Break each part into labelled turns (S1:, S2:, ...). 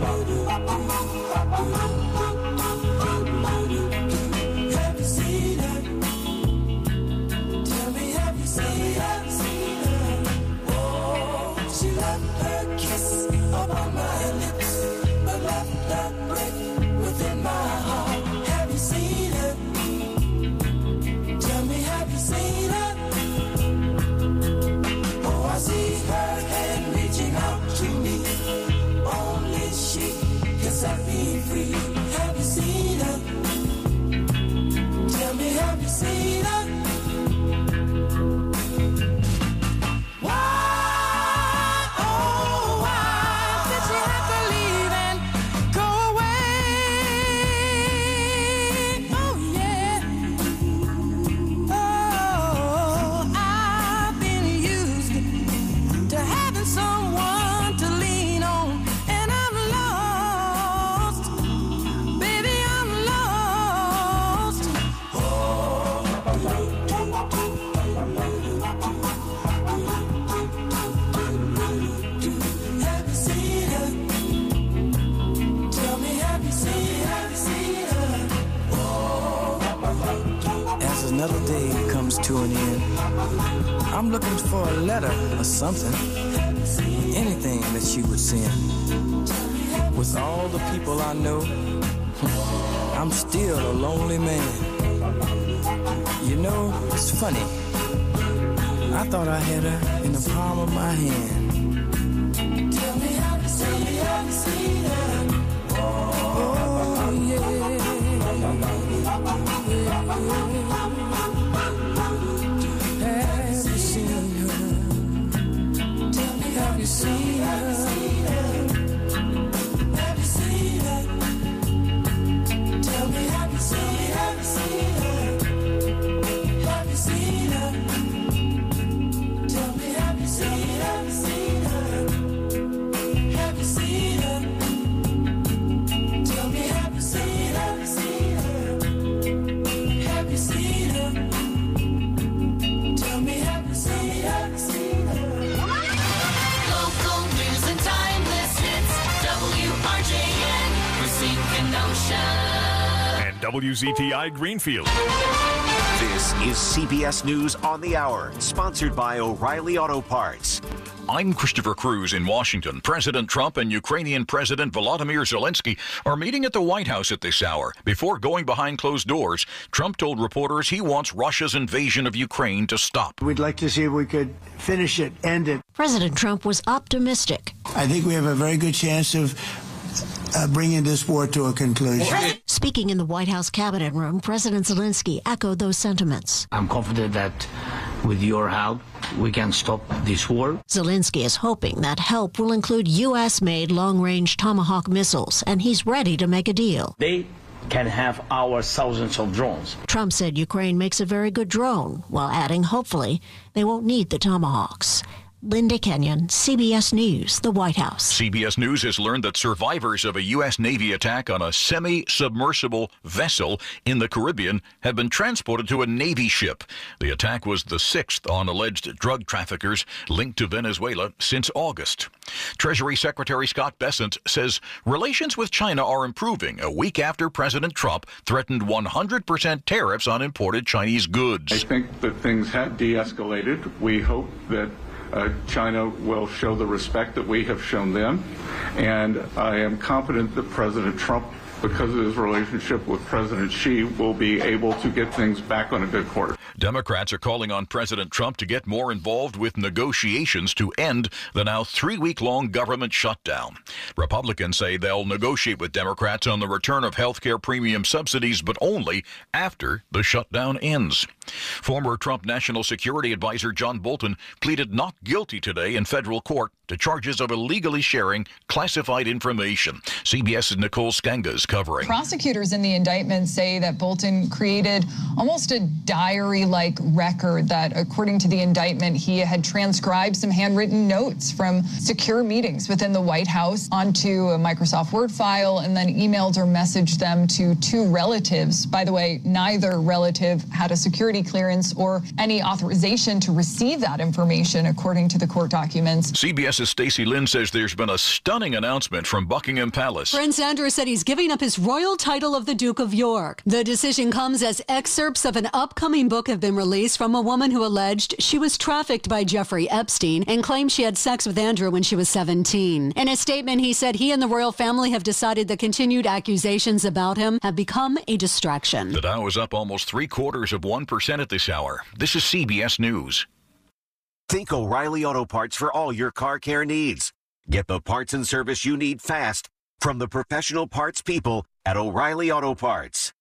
S1: Another day comes to an end. I'm looking for a letter or something, anything that she would send. With all the people I know, I'm still a lonely man. You know, it's funny. I thought I had her in the palm of my hand. Tell me how to see her. Oh, yeah. Have you seen her? Tell me, have you seen her? Have you seen her? Tell me, have you seen her? Have you seen her? Have you seen her? Tell me, have you seen her? Have you seen her? Tell me, have you seen her? Have you seen her? Tell me, have you seen her?
S2: Local news and timeless hits. WRJN, Racine, Kenosha.
S3: And WZTI Greenfield.
S4: This is CBS News on the Hour, sponsored by O'Reilly Auto Parts.
S5: I'm Christopher Cruz in Washington. President Trump and Ukrainian President Volodymyr Zelensky are meeting at the White House at this hour. Before going behind closed doors, Trump told reporters he wants Russia's invasion of Ukraine to stop.
S6: We'd like to see if we could finish it, end it.
S7: President Trump was optimistic.
S6: I think we have a very good chance of bringing this war to a conclusion.
S7: Speaking in the White House Cabinet Room, President Zelensky echoed those sentiments.
S8: I'm confident that with your help, we can stop this war.
S7: Zelensky is hoping that help will include U.S.-made long-range Tomahawk missiles, and he's ready to make a deal.
S8: They can have our thousands of drones.
S7: Trump said Ukraine makes a very good drone, while adding, hopefully, they won't need the Tomahawks. Linda Kenyon, CBS News, the White House.
S5: CBS News has learned that survivors of a U.S. Navy attack on a semi-submersible vessel in the Caribbean have been transported to a Navy ship. The attack was the sixth on alleged drug traffickers linked to Venezuela since August. Treasury Secretary Scott Bessent says relations with China are improving a week after President Trump threatened 100% tariffs on imported Chinese goods.
S9: I think that things have de-escalated. We hope that China will show the respect that we have shown them. And I am confident that President Trump, because of his relationship with President Xi, will be able to get things back on a good course.
S5: Democrats are calling on President Trump to get more involved with negotiations to end the now 3-week-long government shutdown. Republicans say they'll negotiate with Democrats on the return of health care premium subsidies, but only after the shutdown ends. Former Trump National Security Advisor John Bolton pleaded not guilty today in federal court to charges of illegally sharing classified information. CBS's Nicole Skanga is covering.
S10: Prosecutors in the indictment say that Bolton created almost a diary-like record that, according to the indictment, he had transcribed some handwritten notes from secure meetings within the White House onto a Microsoft Word file and then emailed or messaged them to two relatives. By the way, neither relative had a security security clearance or any authorization to receive that information, according to the court documents.
S5: CBS's Stacey Lynn says there's been a stunning announcement from Buckingham Palace.
S11: Prince Andrew said he's giving up his royal title of the Duke of York. The decision comes as excerpts of an upcoming book have been released from a woman who alleged she was trafficked by Jeffrey Epstein and claimed she had sex with Andrew when she was 17. In a statement, he said he and the royal family have decided the continued accusations about him have become a distraction.
S5: The Dow is up almost 0.75% at this hour. This is CBS News.
S4: Think O'Reilly Auto Parts for all your car care needs. Get the parts and service you need fast from the professional parts people at O'Reilly Auto Parts.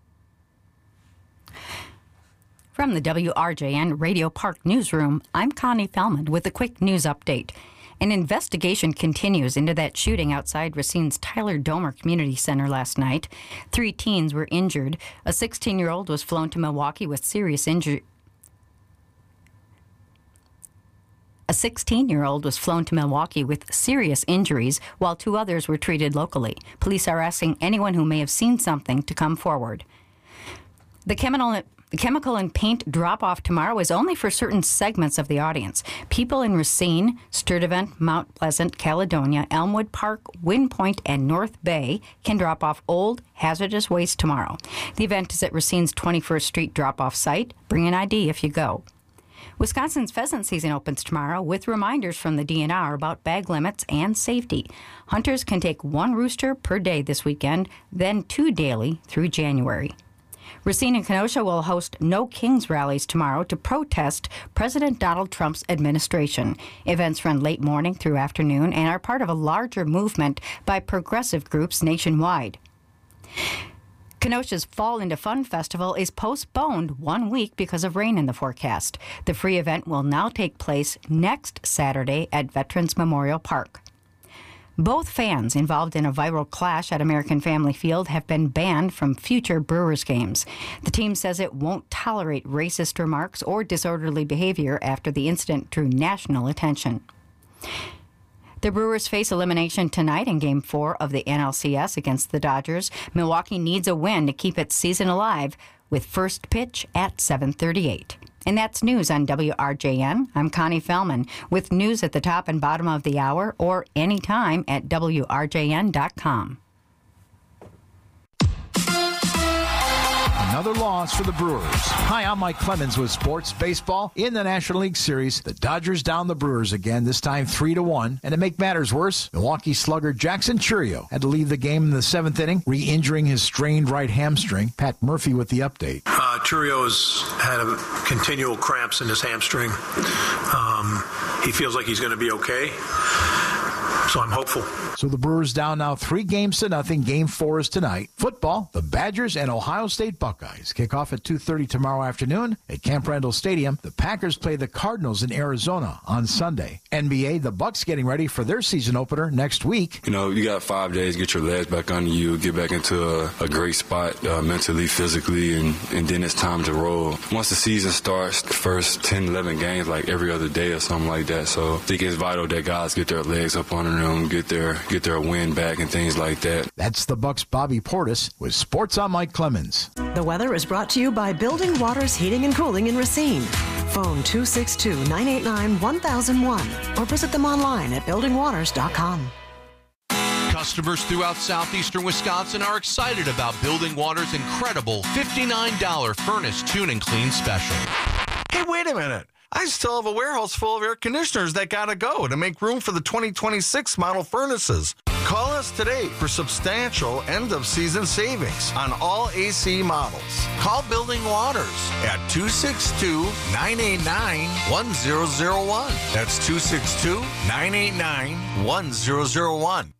S12: From the WRJN Radio Park Newsroom, I'm Connie Fellman with a quick news update. An investigation continues into that shooting outside Racine's Tyler Domer Community Center last night. 3 teens were injured. A 16-year-old was flown to Milwaukee with serious injury. A 16-year-old was flown to Milwaukee with serious injuries, while 2 others were treated locally. Police are asking anyone who may have seen something to come forward. The chemical and paint drop-off tomorrow is only for certain segments of the audience. People in Racine, Sturtevant, Mount Pleasant, Caledonia, Elmwood Park, Wind Point, and North Bay can drop off old, hazardous waste tomorrow. The event is at Racine's 21st Street drop-off site. Bring an ID if you go. Wisconsin's pheasant season opens tomorrow with reminders from the DNR about bag limits and safety. Hunters can take 1 rooster per day this weekend, then 2 daily through January. Racine and Kenosha will host No Kings rallies tomorrow to protest President Donald Trump's administration. Events run late morning through afternoon and are part of a larger movement by progressive groups nationwide. Kenosha's Fall into Fun Festival is postponed 1 week because of rain in the forecast. The free event will now take place next Saturday at Veterans Memorial Park. Both fans involved in a viral clash at American Family Field have been banned from future Brewers games. The team says it won't tolerate racist remarks or disorderly behavior after the incident drew national attention. The Brewers face elimination tonight in Game 4 of the NLCS against the Dodgers. Milwaukee needs a win to keep its season alive with first pitch at 7:38. And that's news on WRJN. I'm Connie Fellman with news at the top and bottom of the hour or anytime at WRJN.com.
S13: Another loss for the Brewers. Hi, I'm Mike Clemens with Sports Baseball. In the National League Series, the Dodgers down the Brewers again, this time 3-1. And to make matters worse, Milwaukee slugger Jackson Chourio had to leave the game in the 7th inning, re-injuring his strained right hamstring. Pat Murphy with the update.
S14: Chourio's had continual cramps in his hamstring. He feels like he's going to be okay. So I'm hopeful.
S13: So the Brewers down now 3-0. Game 4 is tonight. Football, the Badgers and Ohio State Buckeyes kick off at 2:30 tomorrow afternoon at Camp Randall Stadium. The Packers play the Cardinals in Arizona on Sunday. NBA, the Bucks getting ready for their season opener next week.
S15: You know, you got 5 days, get your legs back under you, get back into a great spot mentally, physically, and then it's time to roll. Once the season starts, the first 10, 11 games, like every other day or something like that. So I think it's vital that guys get their legs up under them, get their win back and things like that.
S13: That's the Bucks' Bobby Portis with Sports on Mike Clemens.
S16: The weather is brought to you by Building Waters Heating and Cooling in Racine. Phone 262-989-1001 or visit them online at buildingwaters.com.
S17: Customers throughout southeastern Wisconsin are excited about Building Water's incredible $59 furnace tune and clean special.
S18: Hey, wait a minute. I still have a warehouse full of air conditioners that gotta go to make room for the 2026 model furnaces. Call us today for substantial end-of-season savings on all AC models. Call Building Waters at 262-989-1001. That's 262-989-1001.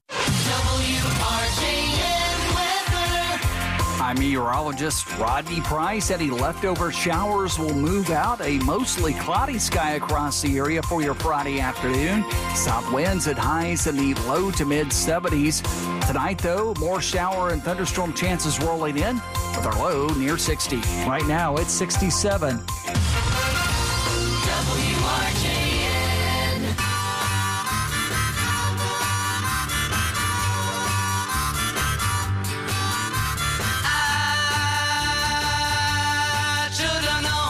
S19: I'm meteorologist Rodney Price. Any leftover showers will move out. A mostly cloudy sky across the area for your Friday afternoon. South winds at highs in the low to mid 70s. Tonight, though, more shower and thunderstorm chances rolling in with our low near 60. Right now, it's 67.
S2: Should've known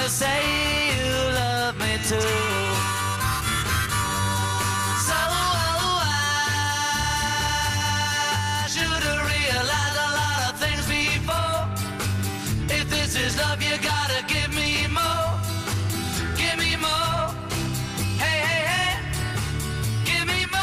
S2: say you love me too. So I should have realized a lot of things before. If this is love, you gotta give me more. Give me more. Hey, hey, hey. Give me more.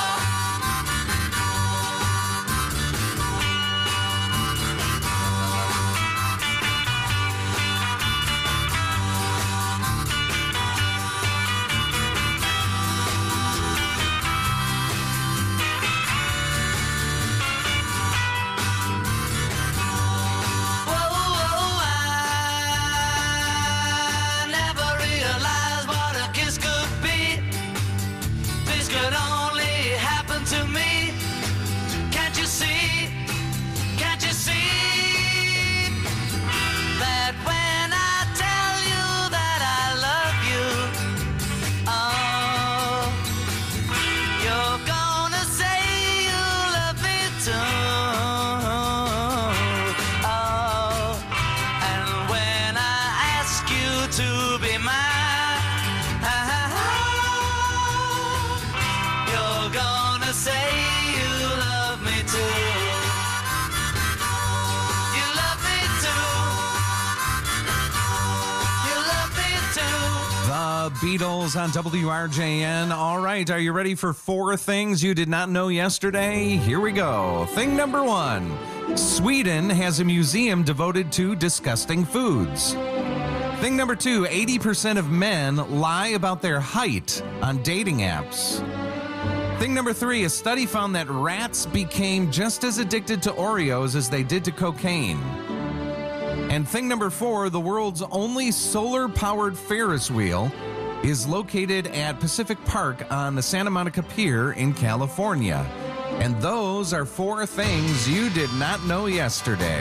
S20: Beatles on WRJN. All right, are you ready for 4 things you did not know yesterday? Here we go. Thing number 1. Sweden has a museum devoted to disgusting foods. Thing number 2. 80% of men lie about their height on dating apps. Thing number 3. A study found that rats became just as addicted to Oreos as they did to cocaine. And thing number 4. The world's only solar-powered Ferris wheel is located at Pacific Park on the Santa Monica Pier in California. And those are 4 things you did not know yesterday.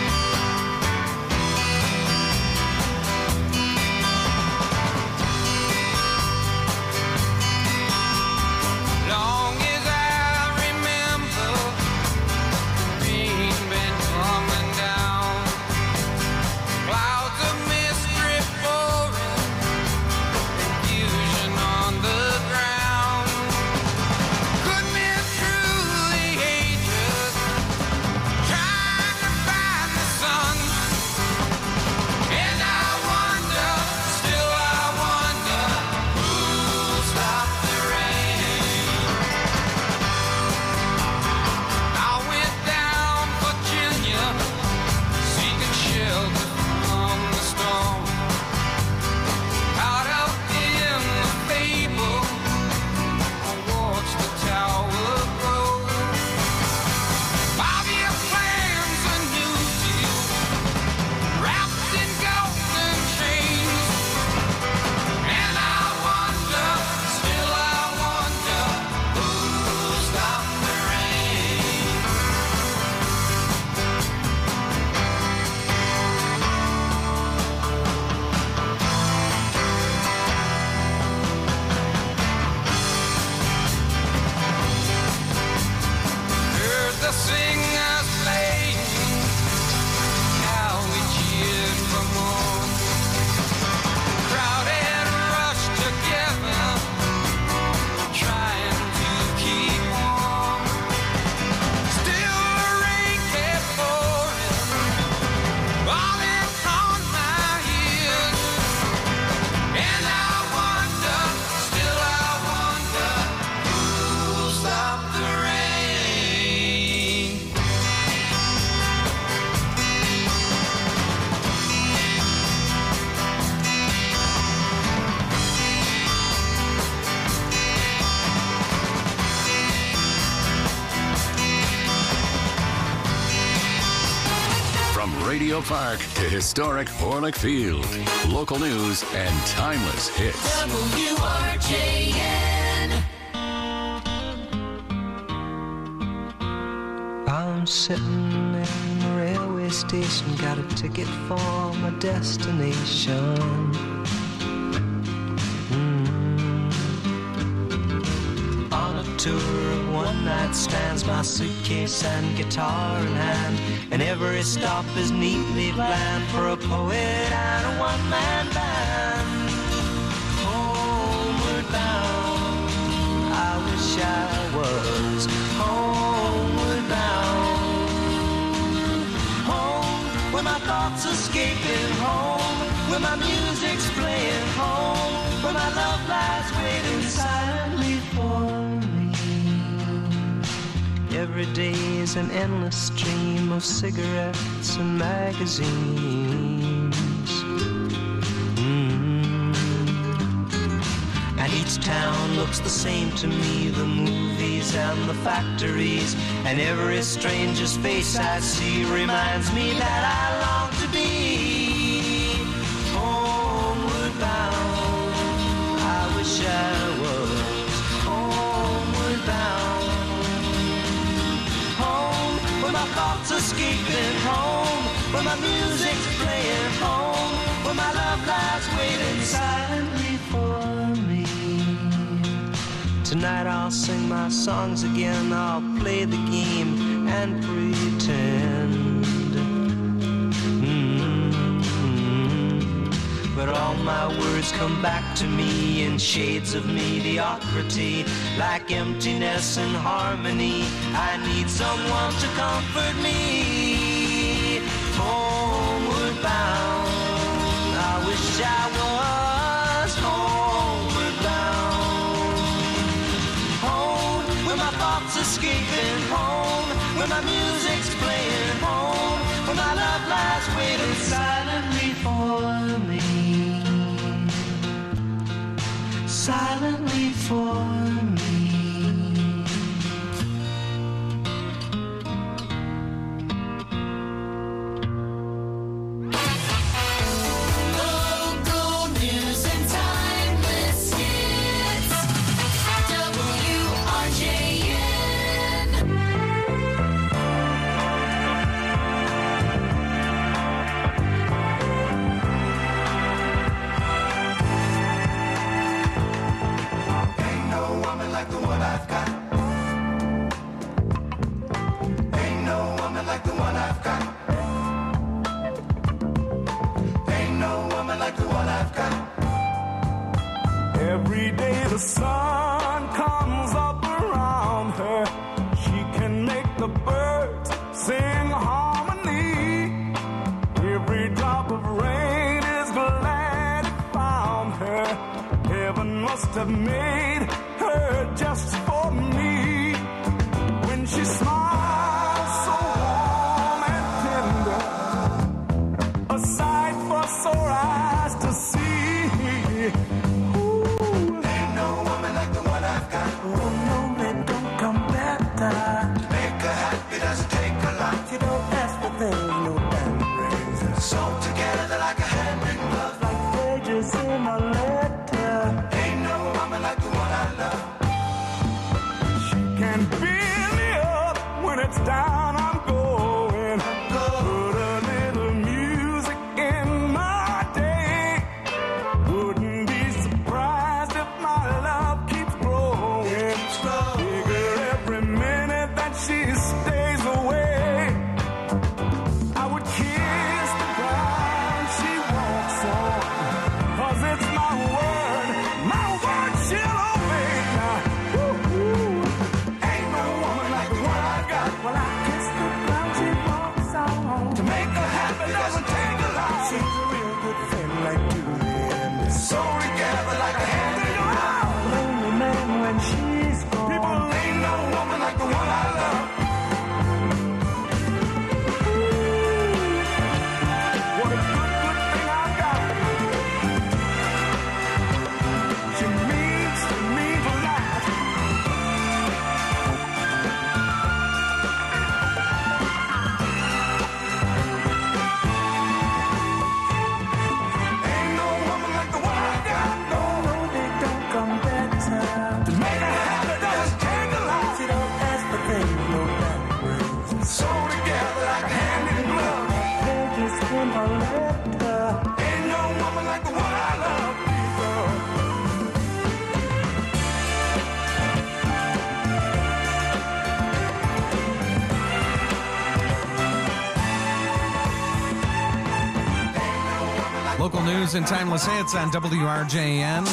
S21: Radio Park to historic Orlick Field. Local news and timeless hits.
S2: WRJN.
S22: I'm sitting in the railway station, got a ticket for my destination. On a tour of one night one-night stands, my suitcase and guitar in hand, and every stop is neatly planned for a poet and a one-man band. Homeward bound, I wish I was homeward bound. Home, where my thoughts escaping, home, where my music's playing, home, where my love lies waiting silently for me. Every day is an endless stream of cigarettes and magazines. And each town looks the same to me, the movies and the factories, and every stranger's face I see reminds me that I long to be homeward bound. I wish I was homeward bound. Home, where my thoughts escaping, home, where my music's playing, home, where my love lies waiting silently for me. Tonight I'll sing my songs again, I'll play the game and pretend. But all my words come back to me in shades of mediocrity, like emptiness and harmony. I need someone to comfort me. Homeward bound, I wish I was homeward bound. Home, where my thoughts escaping, home, where my music's playing, home, where my love lies waiting silently for me. Silently for me.
S2: Local news and timeless hits. WRJN.
S22: Ain't no woman like the one I've got. Ain't no woman like the one I've got. Ain't no woman like the one I've got.
S1: Every day the sun comes up around her. She can make the birds sing harmony. Every drop of rain is glad it found her. Heaven must have made her just for me. When she smiles so warm and tender, a sight for sore eyes to see.
S22: Ain't no woman like the one I've got.
S1: Oh no, they don't come better.
S22: To make her happy doesn't take a lot.
S1: You don't ask for things, no damn brings her.
S22: Sewn together like a hand in glove.
S1: Like pages in a letter.
S22: Ain't no woman like the one I love.
S1: She can build me up when it's down. I'm going. Put a little music in my day. Wouldn't be surprised if my love keeps growing. Figure every minute that she stays away. I would kiss the ground she walks on, 'cause it's my
S20: news and timeless hits on WRJN.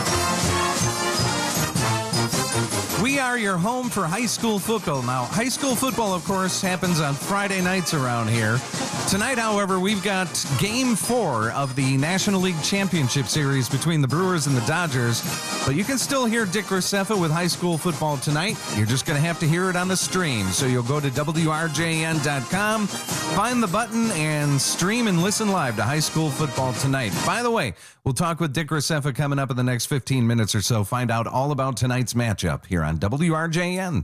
S20: We are your home for high school football. Now, high school football, of course, happens on Friday nights around here. Tonight, however, we've got Game 4 of the National League Championship Series between the Brewers and the Dodgers. But you can still hear Dick Graceffa with high school football tonight. You're just going to have to hear it on the stream. So you'll go to WRJN.com, find the button, and stream and listen live to high school football tonight. By the way, we'll talk with Dick Graceffa coming up in the next 15 minutes or so. Find out all about tonight's matchup here on WRJN.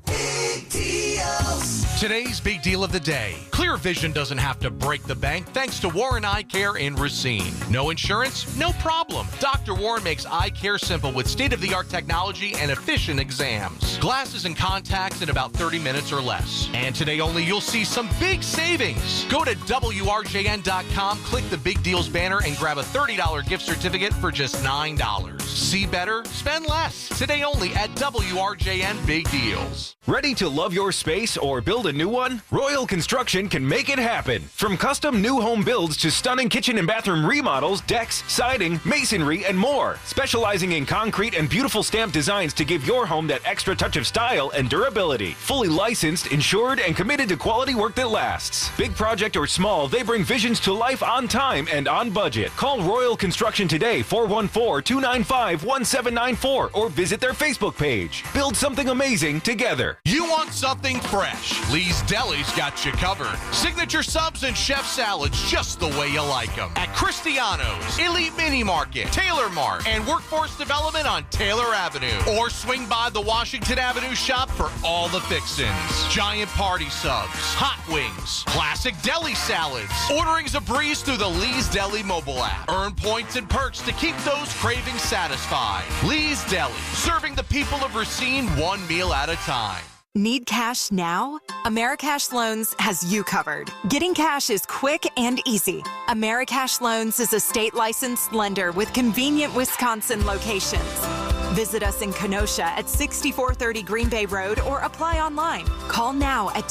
S17: Today's big deal of the day. Clear vision doesn't have to break the bank thanks to Warren Eye Care in Racine. No insurance? No problem. Dr. Warren makes eye care simple with state-of-the-art technology and efficient exams. Glasses and contacts in about 30 minutes or less. And today only you'll see some big savings. Go to WRJN.com, click the Big Deals banner, and grab a $30 gift certificate for just $9. See better, spend less. Today only at WRJN Big Deals.
S3: Ready to love your space or build a new one? Royal Construction can make it happen. From custom new home builds to stunning kitchen and bathroom remodels, decks, siding, masonry, and more. Specializing in concrete and beautiful stamped designs to give your home that extra touch of style and durability. Fully licensed, insured, and committed to quality work that lasts. Big project or small, they bring visions to life on time and on budget. Call Royal Construction today, 414-295-1794, or visit their Facebook page. Build something amazing together.
S17: You want something fresh? Lee's Deli's got you covered. Signature subs and chef salads just the way you like them. At Cristiano's, Elite Mini Market, Taylor Mart, and Workforce Development on Taylor Avenue. Or swing by the Washington Avenue shop for all the fixins. Giant party subs, hot wings, classic deli salads. Ordering's a breeze through the Lee's Deli mobile app. Earn points and perks to keep those cravings satisfied. Lee's Deli, serving the people of Racine one meal at a time.
S6: Need cash now? Americash Loans has you covered. Getting cash is quick and easy. Americash Loans is a state-licensed lender with convenient Wisconsin locations. Visit us in Kenosha at 6430 Green Bay Road or apply online. Call now at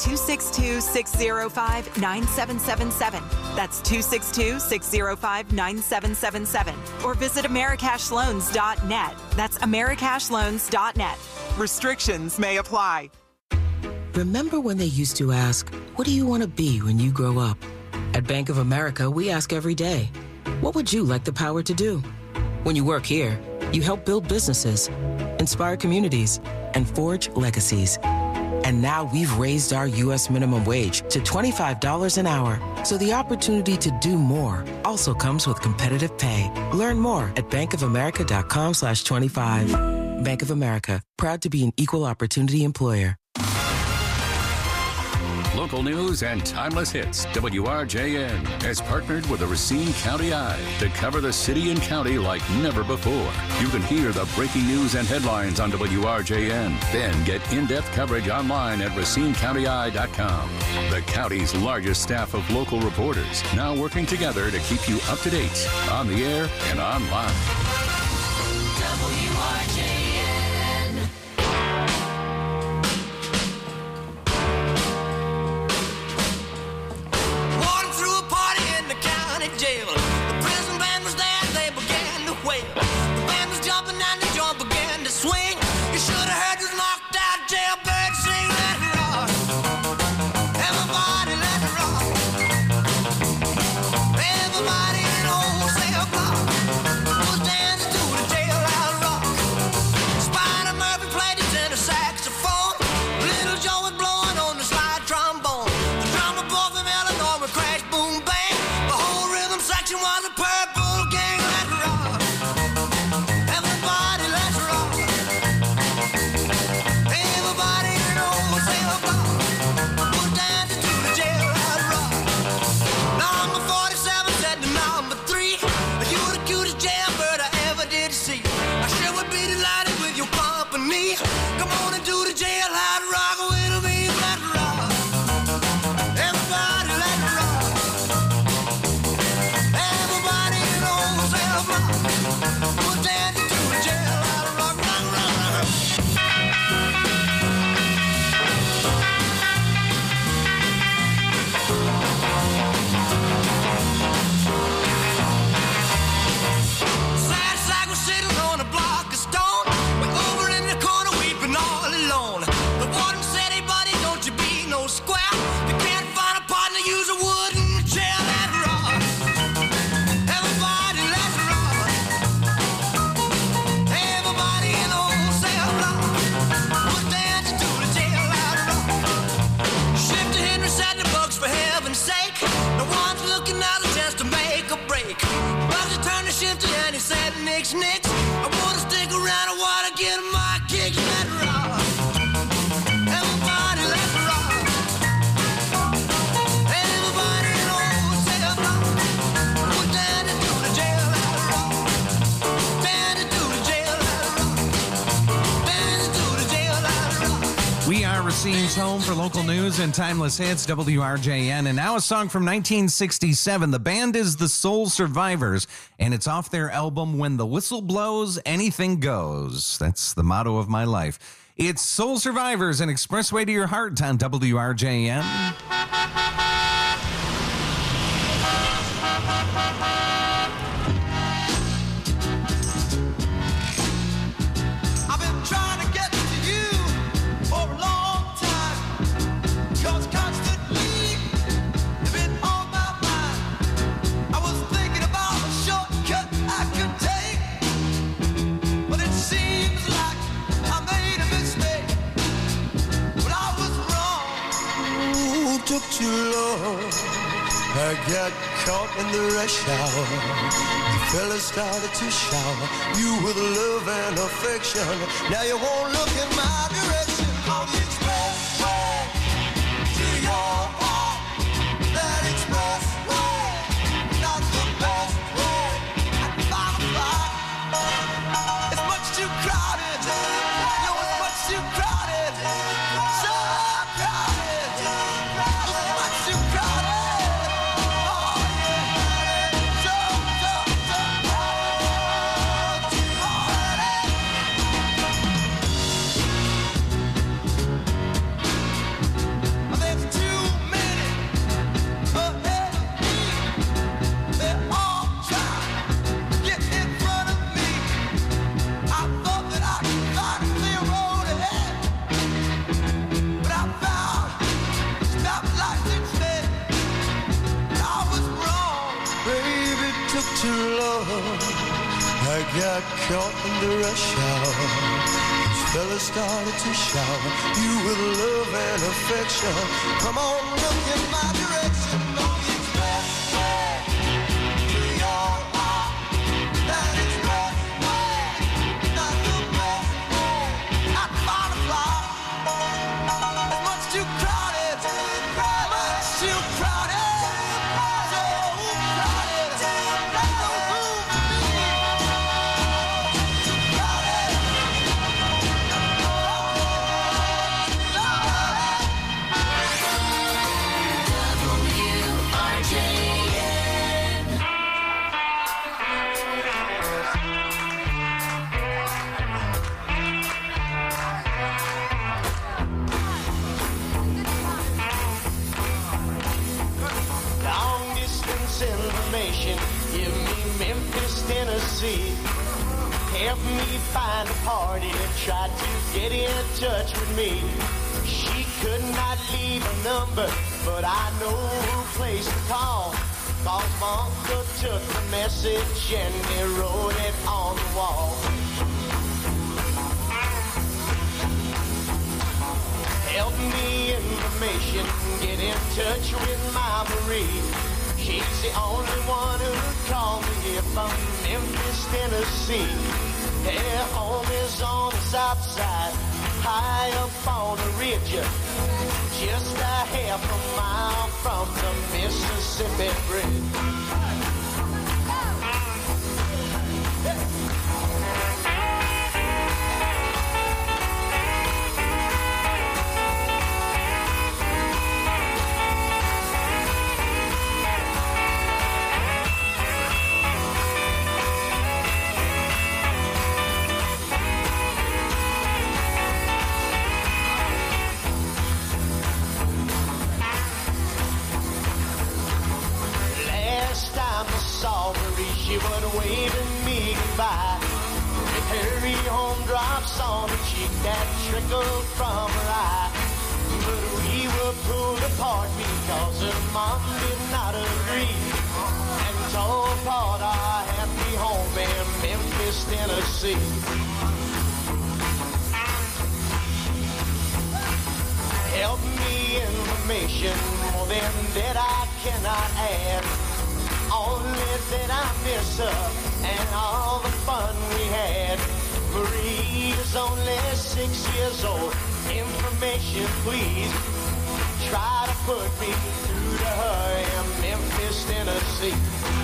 S6: 262-605-9777. That's 262-605-9777. Or visit americashloans.net. That's americashloans.net. Restrictions may apply.
S23: Remember when they used to ask, what do you want to be when you grow up? At Bank of America, we ask every day, what would you like the power to do? When you work here, you help build businesses, inspire communities, and forge legacies. And now we've raised our U.S. minimum wage to $25 an hour. So the opportunity to do more also comes with competitive pay. Learn more at bankofamerica.com/25. Bank of America, proud to be an equal opportunity employer.
S21: Local news and timeless hits. WRJN has partnered with the Racine County Eye to cover the city and county like never before. You can hear the breaking news and headlines on WRJN. Then get in-depth coverage online at RacineCountyEye.com. The county's largest staff of local reporters now working together to keep you up to date on the air and online.
S2: WRJN. Jail. The prison band was there, they began to wail. The band was jumping and the drum began to swing. You should have heard this knocked out jailbird sing. Let it rock. Everybody let it rock. Everybody in the whole cell block was dancing to the jailhouse rock. Spider Murphy played his tenor saxophone. Little Joe was blowing on the slide trombone. The drummer boy from Illinois would crash, boom, bang. Section was a purple gang, let's rock. Everybody, let's rock. Everybody in the whole cell block was dancing to the jailhouse rock. Number 47 said to number 3, you were the cutest jailbird I ever did see. I sure would be delighted with your company. Come on and do the jailhouse rock with me, let's rock. Everybody, let's rock. Everybody in the whole cell block was dancing to the jailhouse rock, rock, rock, rock. snitch. I wanna stick around, I wanna get my kicks. Let rock. Everybody, let's rock. Everybody knows, say a rock. We're down into the jail, let rock. Down into the jail, let rock. Down into the jail, let rock.
S20: We are Racine's home for local news and timeless hits, WRJN. And now a song from 1967. The band is the Soul Survivors, and it's off their album When the Whistle Blows, Anything Goes. That's the motto of my life. It's Soul Survivors and Expressway to Your Heart on WRJN.
S2: I've been trying to get to you for a long time, 'cause constantly you've been on my mind. I was thinking about a shortcut I could take, but it seems like I made a mistake. But I was wrong. Ooh, took too long. I got caught in the rush hour. The fella started to shower you with love and affection. Now you won't look in my direction. On the expressway to your heart. That expressway, not the best way. At 5 o'clock, it's much too crowded. No, it's much too crowded. So crowded. It's much too crowded. Too long, I got caught in the rush hour. These fellas started to shower you with love and affection. Come on, look in my direction. On the expressway to your heart. That expressway, not the best way. At 5 o'clock, it's much too crowded. Much too crowded. Give me Memphis, Tennessee. Help me find a party that tried to get in touch with me. She could not leave a number, but I know who place to call. 'Cause my uncle took the message and he wrote it on the wall. Help me information, get in touch with my Marie. She's the only one who called me here from Memphis, Tennessee. Their home is on the south side, high up on the ridge, just a half a mile from the Mississippi Bridge. She was waving me goodbye. With her home drops on her cheek that trickled from her eye. But we were pulled apart because her mom did not agree, and tore apart our happy home in Memphis, Tennessee. Help me information, more than that I cannot add.
S7: Only that I miss her and all the fun we had. Marie is only 6 years old. Information, please. Try to put me through to her in Memphis, Tennessee.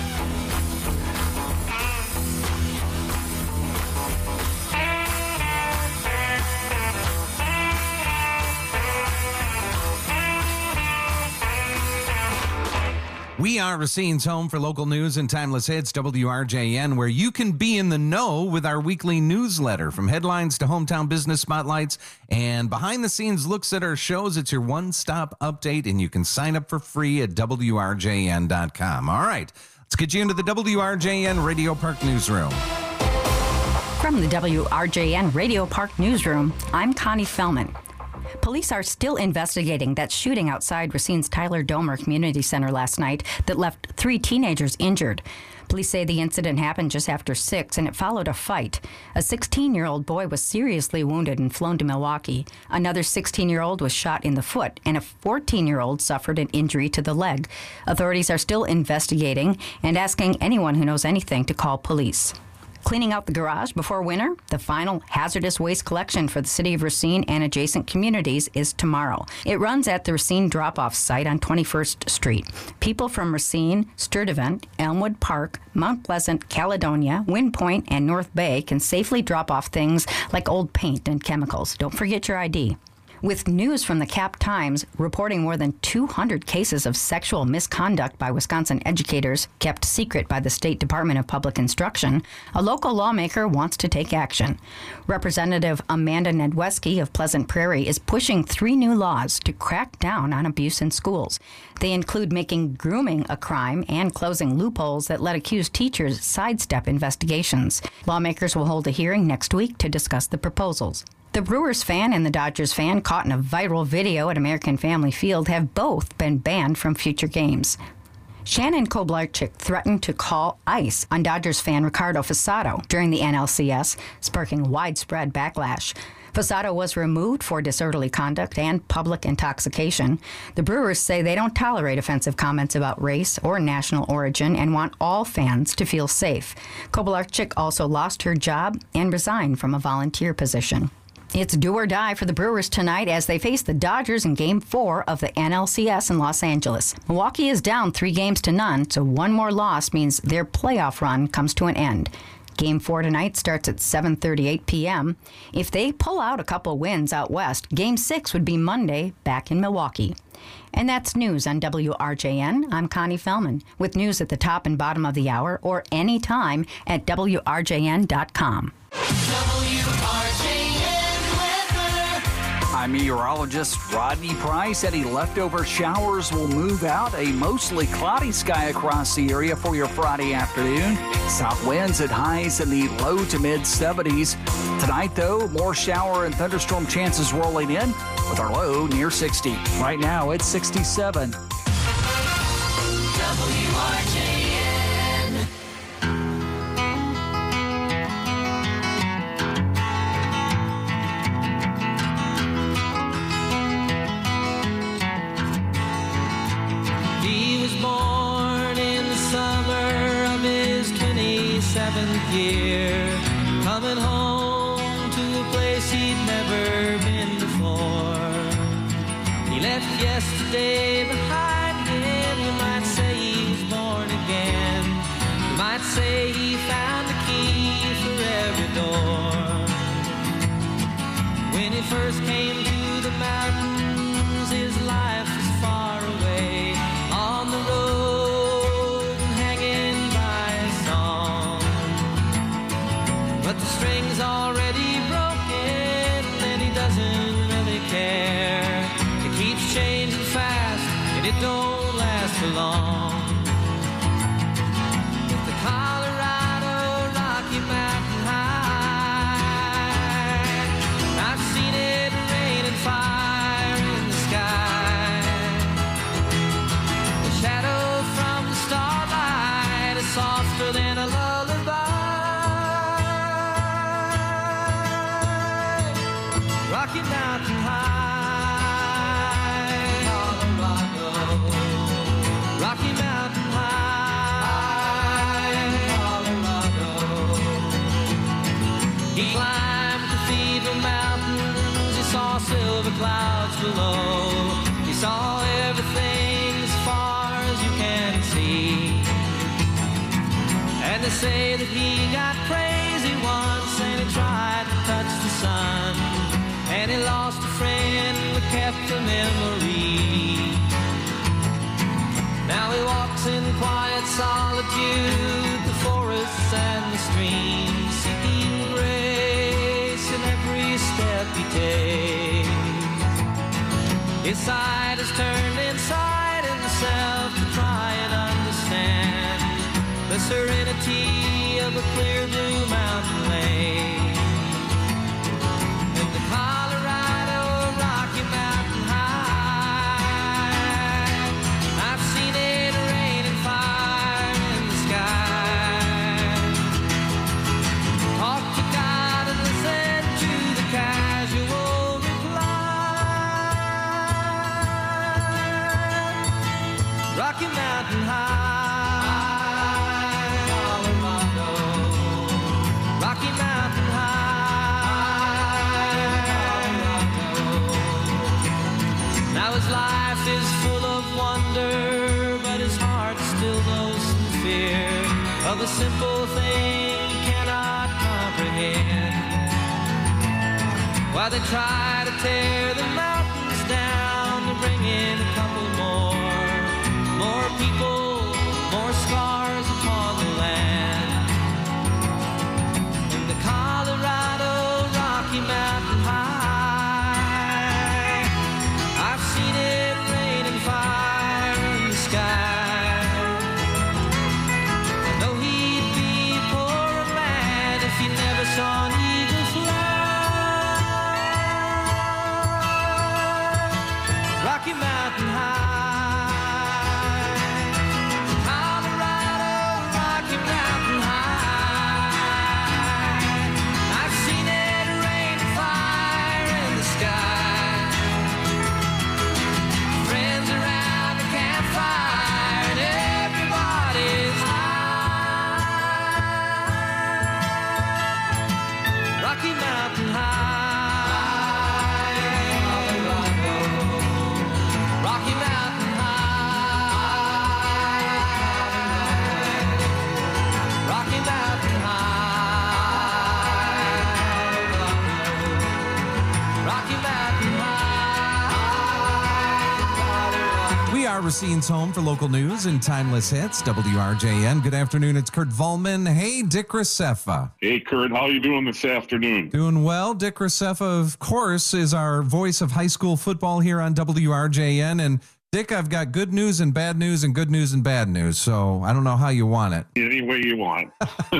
S20: We are Racine's home for local news and timeless hits, WRJN, where you can be in the know with our weekly newsletter. From headlines to hometown business spotlights and behind-the-scenes looks at our shows, it's your one-stop update, and you can sign up for free at WRJN.com. All right, let's get you into the WRJN Radio Park Newsroom.
S12: From the WRJN Radio Park Newsroom, I'm Connie Fellman. Police are still investigating that shooting outside Racine's Tyler Domer Community Center last night that left 3 teenagers injured. Police say the incident happened just after 6, and it followed a fight. A 16-year-old boy was seriously wounded and flown to Milwaukee. Another 16-year-old was shot in the foot, and a 14-year-old suffered an injury to the leg. Authorities are still investigating and asking anyone who knows anything to call police. Cleaning out the garage before winter, the final hazardous waste collection for the city of Racine and adjacent communities is tomorrow. It runs at the Racine drop-off site on 21st Street. People from Racine, Sturtevant, Elmwood Park, Mount Pleasant, Caledonia, Wind Point, and North Bay can safely drop off things like old paint and chemicals. Don't forget your ID. With news from the Cap Times reporting more than 200 cases of sexual misconduct by Wisconsin educators kept secret by the State Department of Public Instruction, a local lawmaker wants to take action. Representative Amanda Nedweski of Pleasant Prairie is pushing 3 new laws to crack down on abuse in schools. They include making grooming a crime and closing loopholes that let accused teachers sidestep investigations. Lawmakers will hold a hearing next week to discuss the proposals. The Brewers fan and the Dodgers fan caught in a viral video at American Family Field have both been banned from future games. Shannon Koblarczyk threatened to call ICE on Dodgers fan Ricardo Fasato during the NLCS, sparking widespread backlash. Fasato was removed for disorderly conduct and public intoxication. The Brewers say they don't tolerate offensive comments about race or national origin and want all fans to feel safe. Koblarczyk also lost her job and resigned from a volunteer position. It's do or die for the Brewers tonight as they face the Dodgers in Game 4 of the NLCS in Los Angeles. Milwaukee is down 3-0, so one more loss means their playoff run comes to an end. Game 4 tonight starts at 7:38 p.m. If they pull out a couple wins out west, Game 6 would be Monday back in Milwaukee. And that's news on WRJN. I'm Connie Fellman with news at the top and bottom of the hour or anytime at WRJN.com.
S19: I'm meteorologist Rodney Price. Any leftover showers will move out. A mostly cloudy sky across the area for your Friday afternoon. South winds at highs in the low to mid 70s. Tonight, though, more shower and thunderstorm chances rolling in with our low near 60. Right now, it's 67.
S2: WRJN.
S22: Year, coming home to a place he'd never been before. He left yesterday behind him. You might say he was born again. You might say he found the key for every door. When he first came to the mountains, his life was far away on the road, hanging by a song. But the string's already broken and he doesn't really care. It keeps changing fast and it don't last for long. With the Colorado Rocky Mountain High, I've seen it rain and fire in the sky. The shadow from the starlight is softer than a lullaby. Rocky Mountain High, Colorado, Rocky Mountain. He climbed Cathedral Mountains, he saw silver clouds below. He saw everything as far as you can see. And they say that he got crazy once and he tried to touch the sun. And he lost a friend but kept a memory. Now he walks in quiet solitude, the forests and the streams, seeking grace in every step he takes. His side is turned inside himself to try and understand the serenity of a clear blue mountain lake. In the Colorado Rocky Mountain High, I've seen it rain and fire in the sky. Talk to God and listen to the casual reply. Rocky Mountain High. Life is full of wonder, but his heart still knows some fear of a simple thing he cannot comprehend. While they try to tear the mountains down to bring in a couple more people, more scars upon the land. In the Colorado Rocky Mountain High, saw an eagle fly. Rocky Mountain High, Colorado, Rocky Mountain High. I've seen it rain fire in the sky. Friends around the campfire and everybody's Rocky Mountain High, Rocky Mountain High, Rocky Mountain High, Rocky Mountain High.
S20: We are Racine's home for local news and timeless hits. WRJN. Good afternoon. It's Kurt Volman. Hey, Dick Rasefa.
S8: Hey, Kurt. How you doing this afternoon?
S20: Doing well. Dick Rasefa, of course, is our voice of high school football here on WRJN. And Dick, I've got good news and bad news and good news and bad news. So I don't know how you want it.
S8: Any way you want.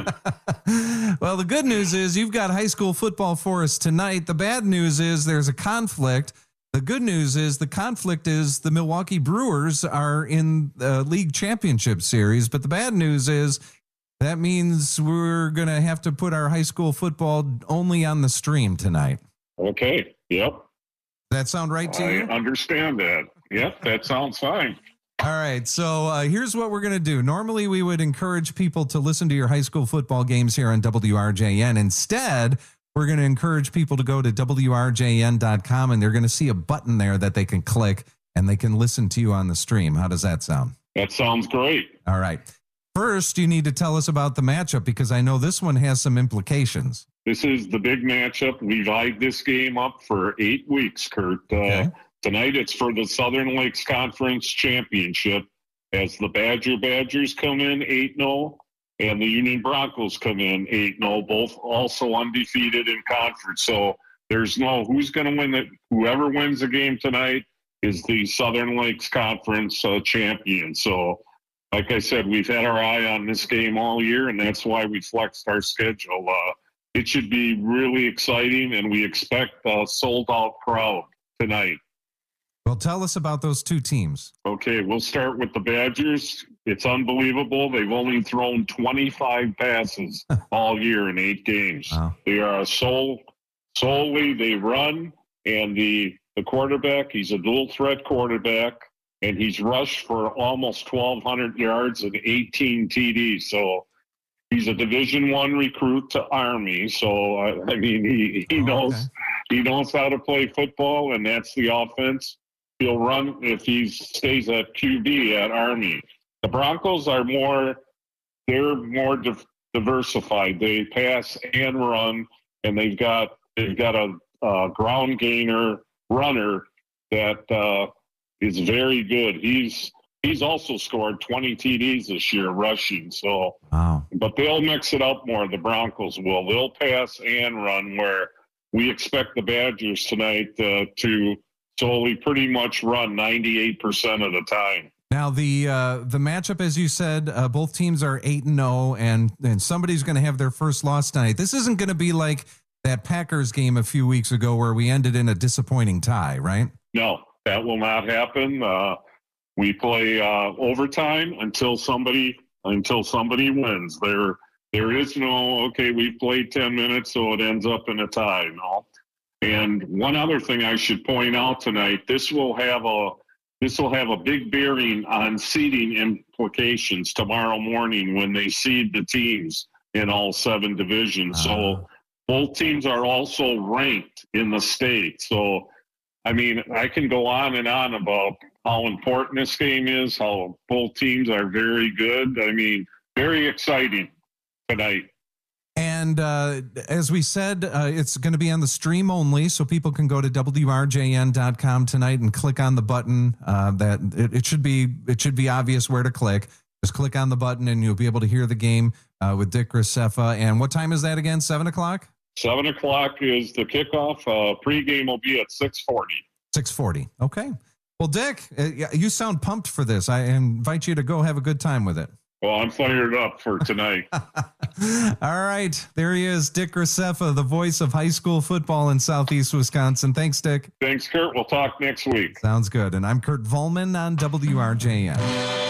S20: Well, the good news is you've got high school football for us tonight. The bad news is there's a conflict. The good news is the conflict is the Milwaukee Brewers are in the league championship series. But the bad news is that means we're going to have to put our high school football only on the stream tonight.
S8: Okay. Yep.
S20: Does that sound right to you?
S8: I understand that. Yep. That sounds fine.
S20: All right. So here's what we're going to do. Normally, we would encourage people to listen to your high school football games here on WRJN. Instead, we're going to encourage people to go to WRJN.com, and they're going to see a button there that they can click, and they can listen to you on the stream. How does that sound?
S8: That sounds great.
S20: All right. First, you need to tell us about the matchup, because I know this one has some implications.
S8: This is the big matchup. We've eyed this game up for 8 weeks, Kurt.
S20: Okay.
S8: Tonight, it's for the Southern Lakes Conference Championship as the Badgers come in 8-0. And the Union Broncos come in 8-0, both also undefeated in conference. So there's no who's going to win it. Whoever wins the game tonight is the Southern Lakes Conference champion. So, like I said, we've had our eye on this game all year, and that's why we flexed our schedule. It should be really exciting, and we expect a sold-out crowd tonight.
S20: Well, tell us about those two teams.
S8: Okay, we'll start with the Badgers. It's unbelievable. They've only thrown 25 passes all year in 8 games.
S20: Wow.
S8: They are solely they run, and the quarterback, he's a dual-threat quarterback, and he's rushed for almost 1,200 yards and 18 TDs. So He's a Division I recruit to Army, so I mean he knows how to play football, and that's the offense he'll run if he stays at QB at Army. The Broncos are more diversified. They pass and run, and they've got a ground gainer runner that is very good. He's also scored 20 TDs this year rushing. So,
S20: wow.
S8: But they'll mix it up more. The Broncos will. They'll pass and run, where we expect the Badgers tonight to solely pretty much run 98% of the time.
S20: Now, the matchup, as you said, both teams are 8-0, and somebody's going to have their first loss tonight. This isn't going to be like that Packers game a few weeks ago where we ended in a disappointing tie, right?
S8: No, that will not happen. We play overtime until somebody wins. There is no, okay, we've played 10 minutes, so it ends up in a tie. No. And one other thing I should point out tonight, this will have a big bearing on seeding implications tomorrow morning when they seed the teams in all 7 divisions. So both teams are also ranked in the state. So, I mean, I can go on and on about how important this game is, how both teams are very good. I mean, very exciting tonight.
S20: And as we said, it's going to be on the stream only, so people can go to WRJN.com tonight and click on the button. It should be obvious where to click. Just click on the button and you'll be able to hear the game with Dick Graceffa. And what time is that again? 7 o'clock?
S8: 7 o'clock is the kickoff. Pregame will be at 6:40.
S20: 6:40. Okay. Well, Dick, you sound pumped for this. I invite you to go have a good time with it.
S8: Well, I'm fired up for tonight.
S20: All right. There he is, Dick Graceffa, the voice of high school football in Southeast Wisconsin. Thanks, Dick.
S8: Thanks, Kurt. We'll talk next week.
S20: Sounds good. And I'm Kurt Volman on WRJN.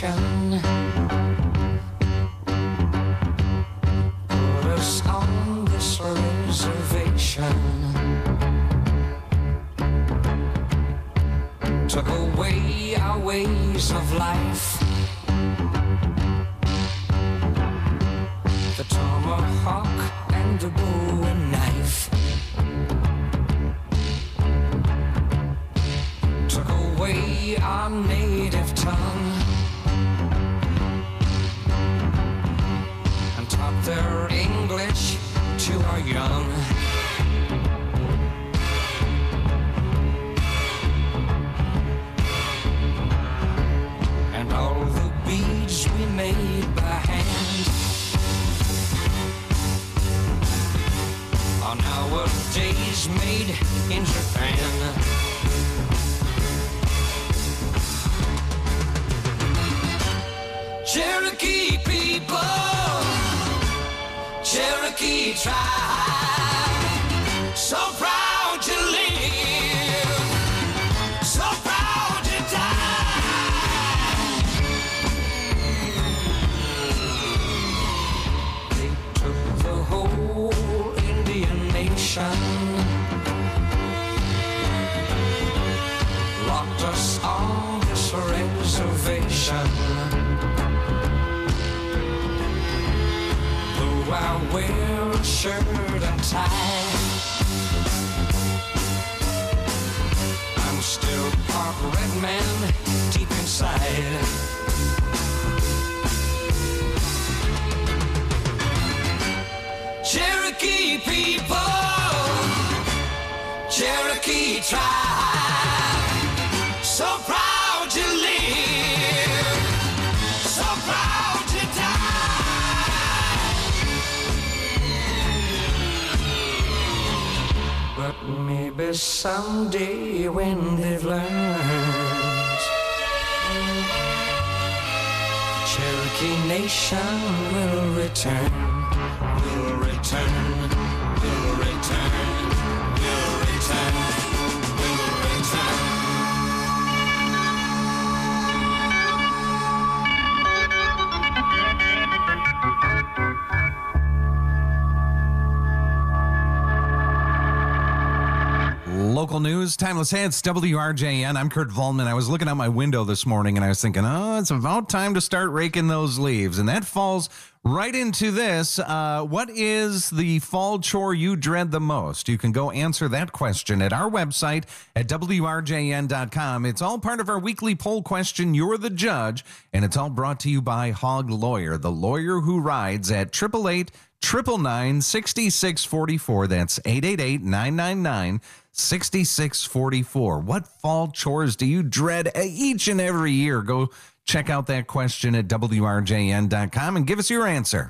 S2: nation. Put us on this reservation. Took away our ways of life. The tomahawk and the bowie knife. Took away our native tongue and taught their English to our young. And all the beads we made by hand are nowadays made in Japan. Cherokee people, Cherokee tribe, so proud to live, so proud to die. They took the whole Indian nation, locked us on this reservation. I wear a shirt and tie, I'm still part red man deep inside. Cherokee people, Cherokee tribe, so proud to live, so proud to die. But maybe someday when they've learned, Cherokee Nation will return, will return, will return, will return, will return.
S20: Local news, timeless hits, WRJN. I'm Kurt Volman. I was looking out my window this morning and I was thinking, oh, it's about time to start raking those leaves. And that falls right into this. What is the fall chore you dread the most? You can go answer that question at our website at WRJN.com. It's all part of our weekly poll question, You're the Judge, and it's all brought to you by Hog Lawyer, the lawyer who rides at 888-999-6644. That's 888-999-6644. What fall chores do you dread each and every year? Go check out that question at WRJN.com and give us your answer.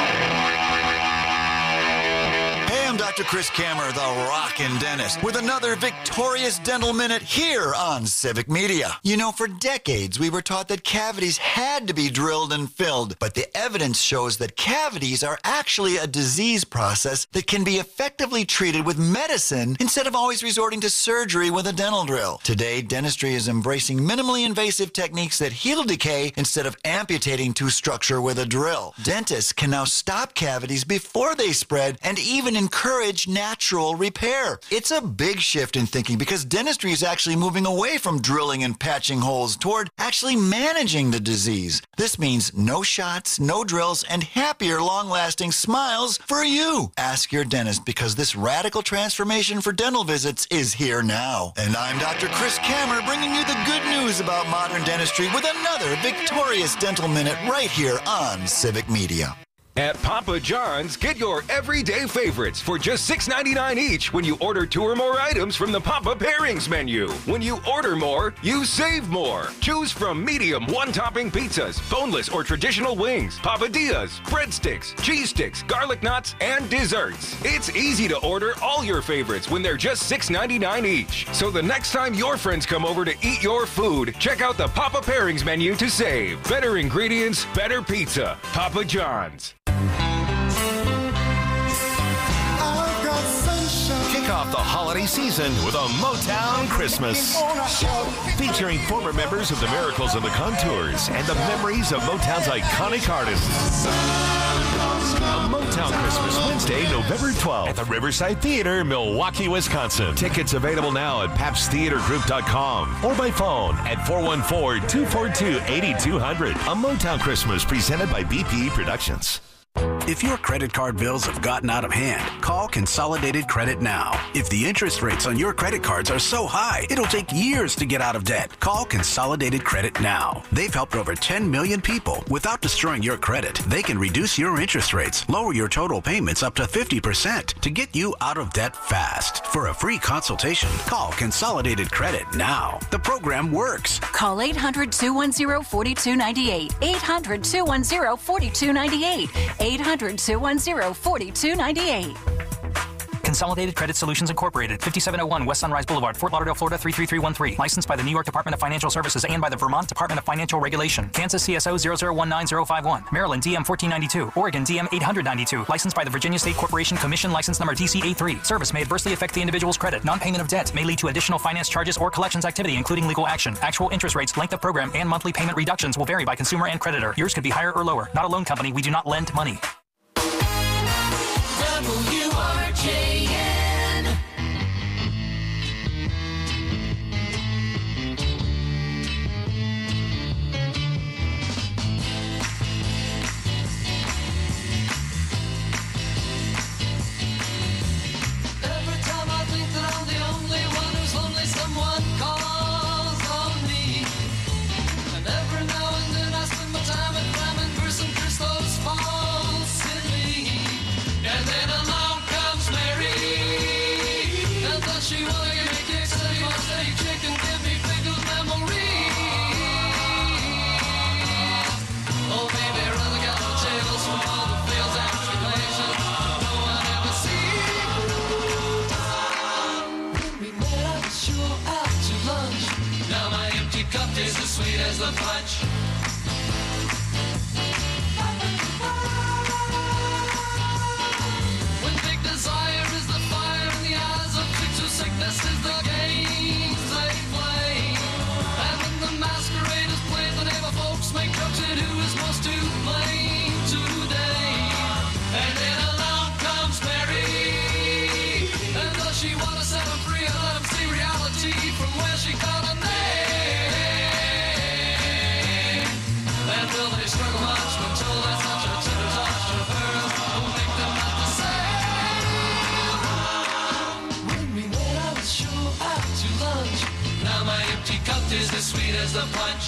S9: Hey, I'm Dr. Chris Kammer, the Rockin' Dentist, with another victorious dental minute here on Civic Media. You know, for decades, we were taught that cavities had to be drilled and filled, but the evidence shows that cavities are actually a disease process that can be effectively treated with medicine instead of always resorting to surgery with a dental drill. Today, dentistry is embracing minimally invasive techniques that heal decay instead of amputating tooth structure with a drill. Dentists can now stop cavities before they spread and even encourage natural repair. It's a big shift in thinking because dentistry is actually moving away from drilling and patching holes toward actually managing the disease. This means no shots, no drills, and happier, long-lasting smiles for you. Ask your dentist because this radical transformation for dental visits is here now. And I'm Dr. Chris Kammer, bringing you the good news about modern dentistry with another victorious dental minute right here on Civic Media.
S3: At Papa John's, get your everyday favorites for just $6.99 each when you order 2 or more items from the Papa Pairings menu. When you order more, you save more. Choose from medium one-topping pizzas, boneless or traditional wings, papadillas, breadsticks, cheese sticks, garlic knots, and desserts. It's easy to order all your favorites when they're just $6.99 each. So the next time your friends come over to eat your food, check out the Papa Pairings menu to save. Better ingredients, better pizza. Papa John's.
S9: Kick off
S5: off the holiday season with a Motown Christmas. Featuring former members of the Miracles and the Contours and the memories of Motown's iconic artists. A Motown Christmas, Wednesday, November 12th at the Riverside Theater, Milwaukee, Wisconsin. Tickets available now at PabstTheaterGroup.com or by phone at 414-242-8200. A Motown Christmas presented by BPE Productions.
S10: If your credit card bills have gotten out of hand, call Consolidated Credit now. If the interest rates on your credit cards are so high, it'll take years to get out of debt. Call Consolidated Credit now. They've helped over 10 million people without destroying your credit. They can reduce your interest rates, lower your total payments up to 50% to get you out of debt fast. For a free consultation, call Consolidated Credit now. The program works.
S11: Call 800-210-4298. 800-210-4298. 800-210-4298.
S24: Consolidated Credit Solutions Incorporated, 5701 West Sunrise Boulevard, Fort Lauderdale, Florida 33313. Licensed by the New York Department of Financial Services and by the Vermont Department of Financial Regulation. Kansas CSO 0019051. Maryland DM 1492. Oregon DM 892. Licensed by the Virginia State Corporation Commission License Number DCA3. Service may adversely affect the individual's credit. Non-payment of debt may lead to additional finance charges or collections activity, including legal action. Actual interest rates, length of program, and monthly payment reductions will vary by consumer and creditor. Yours could be higher or lower. Not a loan company. We do not lend money.
S2: WRJN. Every time I think that I'm the only one who's lonely, someone calls on me. And every now and then I spend my time at climbing through some Christos falls in me. And then along comes Mary, and does she wanna give me kicks? Say, you want steak chicken, give me pickles memories. Oh baby, run the gallon tables from all the fields and tribulations no one ever sees. When we met, I was sure out to lunch. Now my empty cup tastes as sweet as the punch. When big desire is the fire in the eyes of chicks whose sickness is the games they play. And when the masquerade is played, the neighbor folks make jokes at who is most to blame today. And then along comes Mary, and does she want to set him free or let him see reality from where she got a name? And will they struggle much when told that such a tender touch of hers will make them not the same? When we met, I was sure out to lunch. Now my empty cup is as sweet as the punch.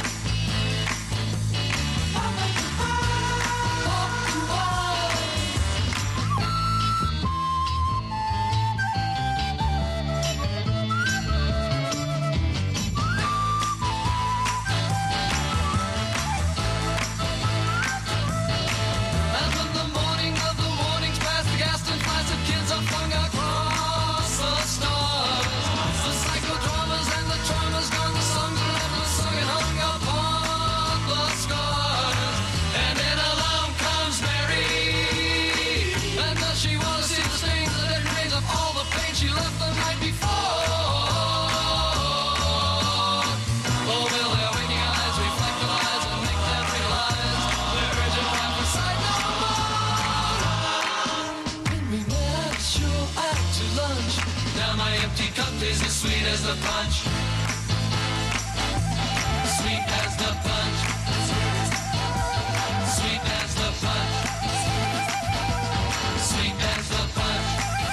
S2: And when the morning of the mornings past the Gaston flies of kids are flung across the stars. The psychodramas and the traumas gone, the songs are never sung and hung upon the scars. And then along comes Mary, and does she want to see the stains, the dead remains of all the pain she left the night before? Oh, will their waking eyes reflect the lies and make them realize their urgent time for sight no more? When we met, I was sure out to lunch. Now my empty cup is as sweet as the punch. Sweet as the punch. Sweet as the punch. Sweet as the punch.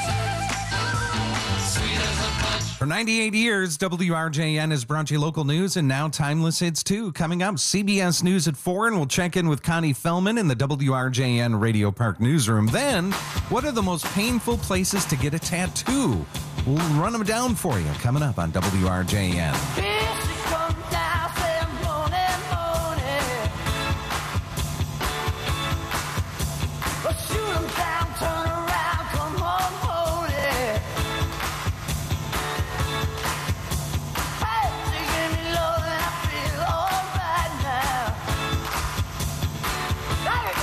S2: Sweet as the punch.
S20: For 98 years, WRJN has brought you local news and now timeless hits too. Coming up, CBS News at 4, and we'll check in with Connie Fellman in the WRJN Radio Park newsroom. Then, what are the most painful places to get a tattoo? We'll run them down for you coming up on WRJN.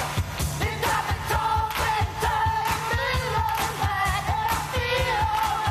S2: Feel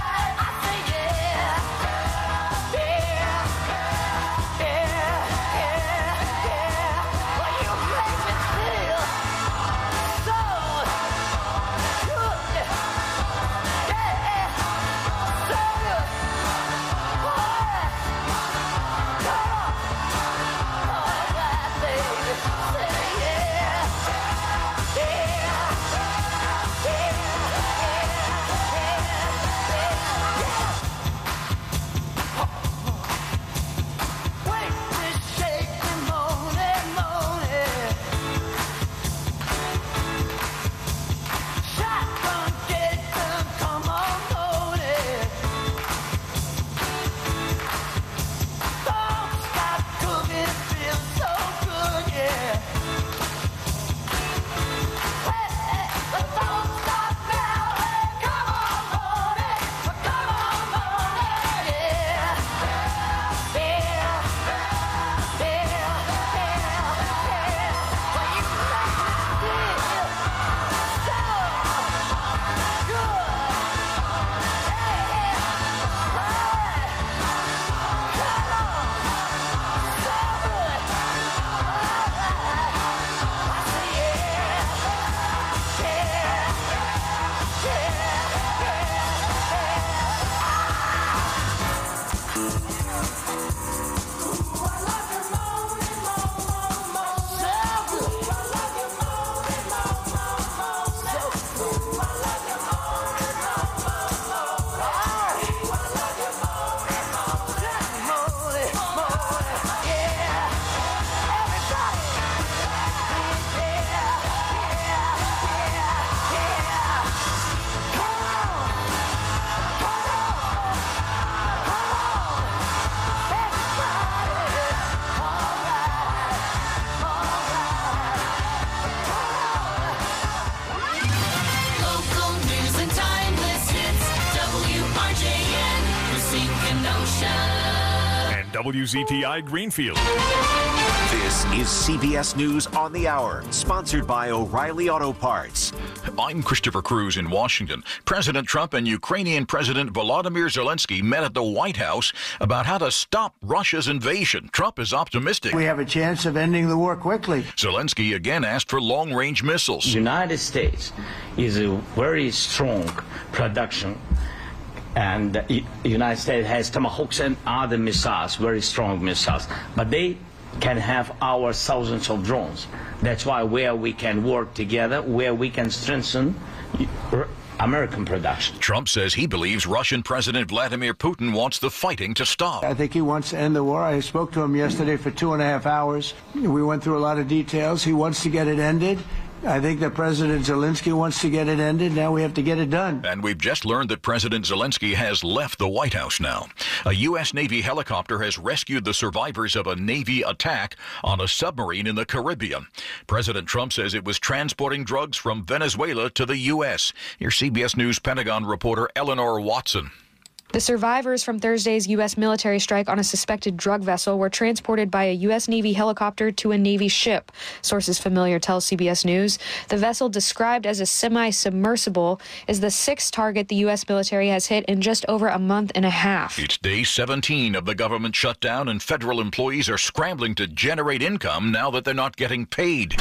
S4: And WZTI Greenfield.
S11: This is CBS News on the Hour, sponsored by O'Reilly Auto Parts.
S14: I'm Christopher Cruz in Washington. President Trump and Ukrainian President Volodymyr Zelensky met at the White House about how to stop Russia's invasion. Trump is optimistic.
S15: We have a chance of ending the war quickly.
S14: Zelensky again asked for long-range missiles.
S25: The United States is a very strong production. And the United States has Tomahawks and other missiles, very strong missiles. But they can have our thousands of drones. That's why where we can work together, where we can strengthen American production.
S14: Trump says he believes Russian President Vladimir Putin wants the fighting to stop.
S15: I think he wants to end the war. I spoke to him yesterday for 2.5 hours. We went through a lot of details. He wants to get it ended. I think that President Zelensky wants to get it ended. Now we have to get it done.
S14: And we've just learned that President Zelensky has left the White House now. A U.S. Navy helicopter has rescued the survivors of a Navy attack on a submarine in the Caribbean. President Trump says it was transporting drugs from Venezuela to the U.S. Here's CBS News Pentagon reporter Eleanor Watson.
S26: The survivors from Thursday's U.S. military strike on a suspected drug vessel were transported by a U.S. Navy helicopter to a Navy ship. Sources familiar tell CBS News. The vessel, described as a semi-submersible, is the sixth target the U.S. military has hit in just over a month and a half.
S14: It's day 17 of the government shutdown, and federal employees are scrambling to generate income now that they're not getting paid.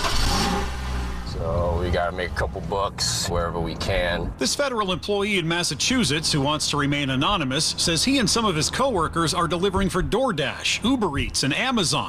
S27: So we got to make a couple bucks wherever we can.
S28: This federal employee in Massachusetts who wants to remain anonymous says he and some of his coworkers are delivering for DoorDash, Uber Eats, and Amazon.